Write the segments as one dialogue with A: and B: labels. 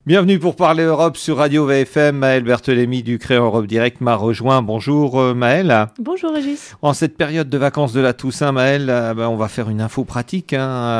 A: Bienvenue pour parler Europe sur Radio VFM. Maëlle Berthélémy du Créa Europe Direct m'a rejoint. Bonjour Maëlle.
B: Bonjour Régis.
A: En cette période de vacances de la Toussaint, Maëlle, on va faire une info pratique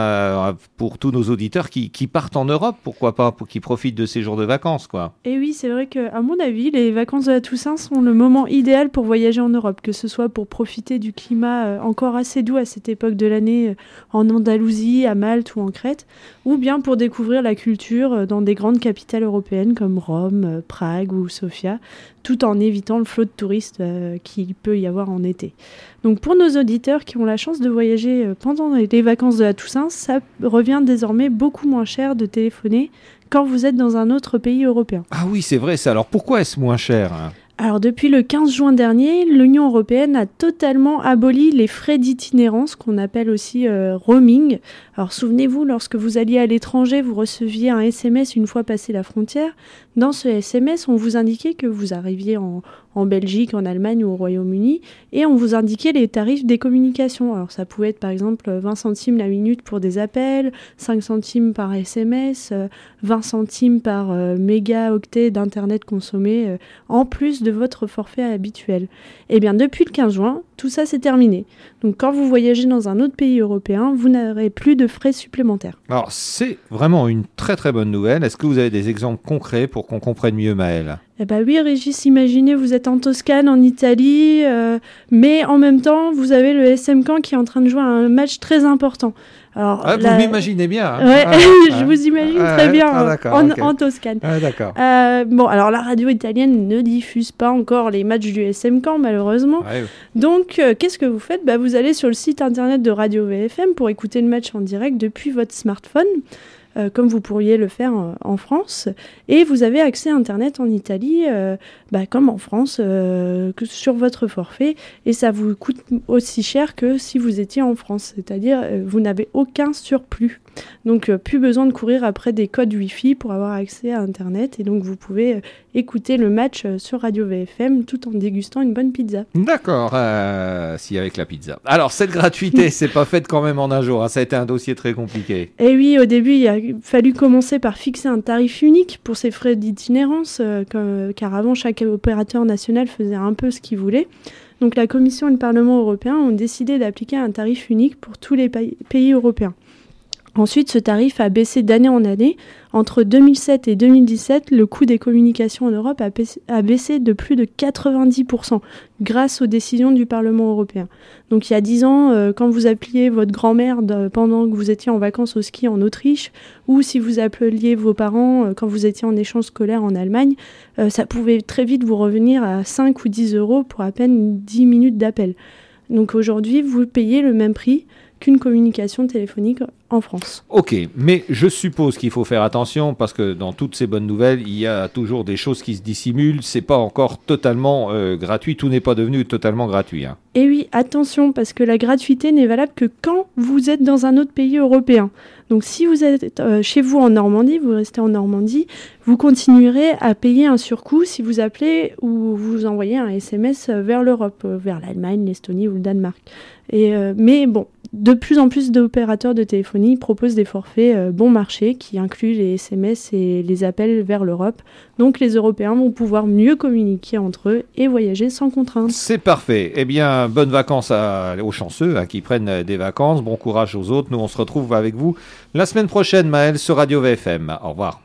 A: pour tous nos auditeurs qui partent en Europe, pourquoi pas, pour qu'ils profitent de ces jours de vacances, quoi.
B: Et oui, c'est vrai qu'à mon avis, les vacances de la Toussaint sont le moment idéal pour voyager en Europe, que ce soit pour profiter du climat encore assez doux à cette époque de l'année en Andalousie, à Malte ou en Crète, ou bien pour découvrir la culture dans des grandes capitales européennes comme Rome, Prague ou Sofia, tout en évitant le flot de touristes qu'il peut y avoir en été. Donc pour nos auditeurs qui ont la chance de voyager pendant les vacances de la Toussaint, ça revient désormais beaucoup moins cher de téléphoner quand vous êtes dans un autre pays européen.
A: Ah oui, c'est vrai ça. Alors pourquoi est-ce moins cher ?
B: Alors depuis le 15 juin dernier, l'Union européenne a totalement aboli les frais d'itinérance qu'on appelle aussi roaming. Alors souvenez-vous, lorsque vous alliez à l'étranger, vous receviez un SMS une fois passé la frontière. Dans ce SMS, on vous indiquait que vous arriviez en Belgique, en Allemagne ou au Royaume-Uni et on vous indiquait les tarifs des communications. Alors ça pouvait être par exemple 20 centimes la minute pour des appels, 5 centimes par SMS, 20 centimes par mégaoctet d'internet consommé en plus de votre forfait habituel. Et bien depuis le 15 juin, tout ça c'est terminé. Donc quand vous voyagez dans un autre pays européen, vous n'aurez plus de frais supplémentaires.
A: Alors c'est vraiment une très très bonne nouvelle. Est-ce que vous avez des exemples concrets pour qu'on comprenne mieux Maëlle ?
B: Eh bien oui Régis, imaginez vous êtes en Toscane, en Italie, mais en même temps vous avez le SM Caen qui est en train de jouer un match très important. Alors,
A: vous m'imaginez bien.
B: Ouais, je vous imagine très bien en Toscane.
A: D'accord.
B: Bon, alors la radio italienne ne diffuse pas encore les matchs du SM Caen malheureusement.
A: Ouais.
B: Donc qu'est-ce que vous faites ? Vous allez sur le site internet de Radio VFM pour écouter le match en direct depuis votre smartphone. Comme vous pourriez le faire en France. Et vous avez accès à Internet en Italie, comme en France, que sur votre forfait. Et ça vous coûte aussi cher que si vous étiez en France. C'est-à-dire, vous n'avez aucun surplus. Donc, plus besoin de courir après des codes Wi-Fi pour avoir accès à Internet. Et donc, vous pouvez écouter le match sur Radio VFM tout en dégustant une bonne pizza.
A: D'accord, si avec la pizza. Alors, cette gratuité, c'est pas faite quand même en un jour. Ça a été un dossier très compliqué.
B: Et oui, au début, il a fallu commencer par fixer un tarif unique pour ces frais d'itinérance, car avant, chaque opérateur national faisait un peu ce qu'il voulait. Donc, la Commission et le Parlement européen ont décidé d'appliquer un tarif unique pour tous les pays européens. Ensuite, ce tarif a baissé d'année en année. Entre 2007 et 2017, le coût des communications en Europe a baissé de plus de 90% grâce aux décisions du Parlement européen. Donc il y a 10 ans, quand vous appeliez votre grand-mère pendant que vous étiez en vacances au ski en Autriche, ou si vous appeliez vos parents quand vous étiez en échange scolaire en Allemagne, ça pouvait très vite vous revenir à 5 ou 10 euros pour à peine 10 minutes d'appel. Donc aujourd'hui, vous payez le même prix qu'une communication téléphonique en France.
A: Ok, mais je suppose qu'il faut faire attention parce que dans toutes ces bonnes nouvelles, il y a toujours des choses qui se dissimulent. C'est pas encore totalement gratuit, tout n'est pas devenu totalement gratuit.
B: Et oui, attention, parce que la gratuité n'est valable que quand vous êtes dans un autre pays européen. Donc si vous êtes chez vous en Normandie, vous restez en Normandie, vous continuerez à payer un surcoût si vous appelez ou vous envoyez un SMS vers l'Europe, vers l'Allemagne, l'Estonie ou le Danemark. Mais bon, de plus en plus d'opérateurs de téléphonie proposent des forfaits bon marché qui incluent les SMS et les appels vers l'Europe. Donc les Européens vont pouvoir mieux communiquer entre eux et voyager sans contrainte.
A: C'est parfait. Eh bien, bonnes vacances aux chanceux qui prennent des vacances. Bon courage aux autres. Nous, on se retrouve avec vous la semaine prochaine, Maëlle, sur Radio VFM. Au revoir.